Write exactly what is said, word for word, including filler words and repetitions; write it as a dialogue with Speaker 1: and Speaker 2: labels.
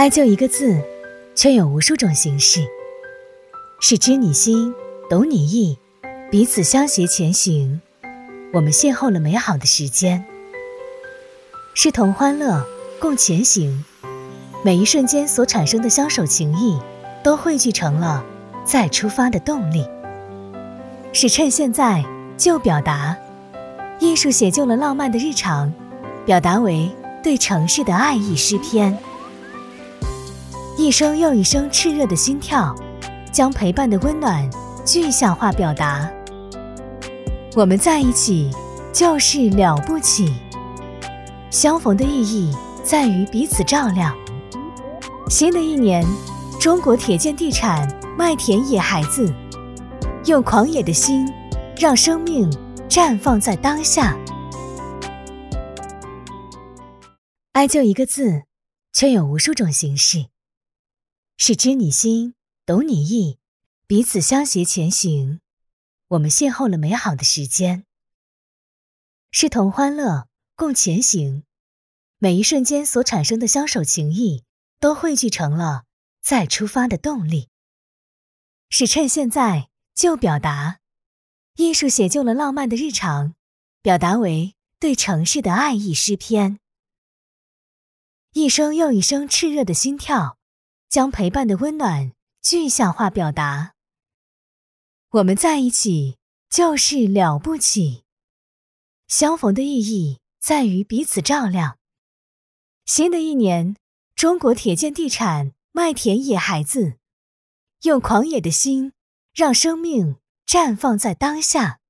Speaker 1: 爱就一个字，却有无数种形式。是知你心，懂你意，彼此相携前行，我们邂逅了美好的时间。是同欢乐，共前行，每一瞬间所产生的相守情谊，都汇聚成了再出发的动力。是趁现在就表达，艺术写就了浪漫的日常，表达为对城市的爱意诗篇。一声又一声炽热的心跳，将陪伴的温暖具象化表达。我们在一起就是了不起，相逢的意义在于彼此照亮。新的一年，中国铁建地产麦田野孩子，用狂野的心，让生命绽放在当下。爱就一个字，却有无数种形式。是知你心，懂你意，彼此相携前行，我们邂逅了美好的时间。是同欢乐，共前行，每一瞬间所产生的相守情谊，都汇聚成了再出发的动力。是趁现在就表达，艺术写就了浪漫的日常，表达为对城市的爱意诗篇。一声又一声炽热的心跳，将陪伴的温暖具象化表达。我们在一起就是了不起，相逢的意义在于彼此照亮。新的一年，中国铁建地产麦田野孩子，用狂野的心，让生命绽放在当下。